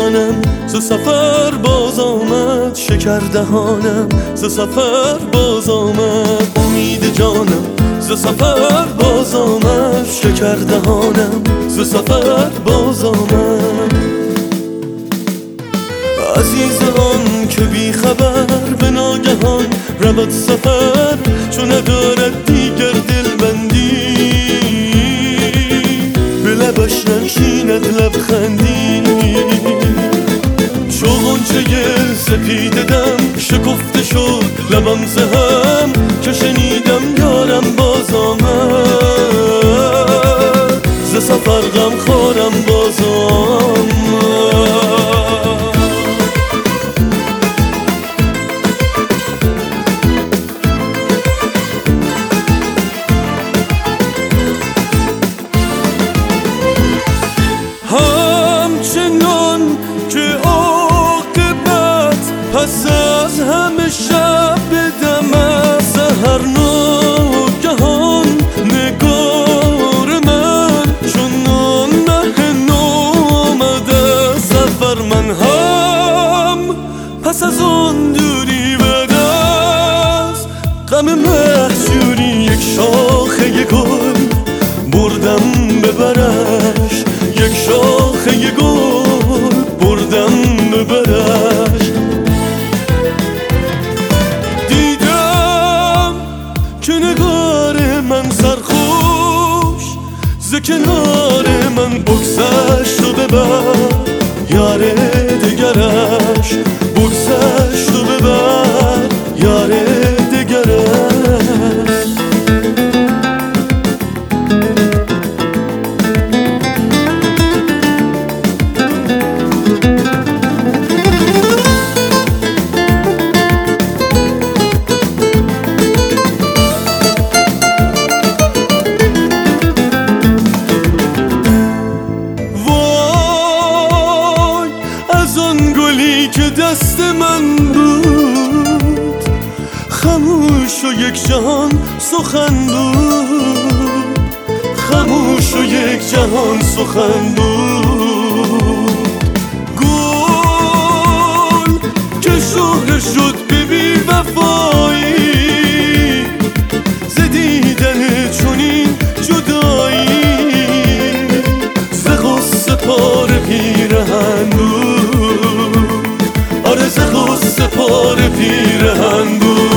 منم ز سفر باز آمد، شکر دهانم ز سفر باز آمد. امید جانم ز سفر باز آمد، شکر دهانم ز سفر باز آمد. عزیز آن که بی خبر به ناگهان رود سفر، چون ندارد دیگر دلبندی، به لبش ننشیند لبخندی. چو غنچه سپیده دم شکفته شد لبم ز هم، که شنیدم یارم باز آمد، ز سفر غم خورم باز آمد. همچنان که عاقبت پس از همه شب دم از سحر ناگهان، نگار من چون مه نو آمد از سفر. من هم پس از آن دوری بعد از غم مهجوری، یک شاخه گل بردم ببرش، یک شاخه گل بردم ببرش. دیدم که نگار من سرخوش ز کنار من بگذشت و ببر یار دگرش، بگذشت و ببر یار دگرش. که دست من بود خاموش و یک جهان سخن بود، خاموش و یک جهان سخن بود. گل که شهره شد به بی وفایی، ز دیدن چنین جدایی، ز غصه پاره پیرهن بود، آره ز غصه پاره پیرهن بود.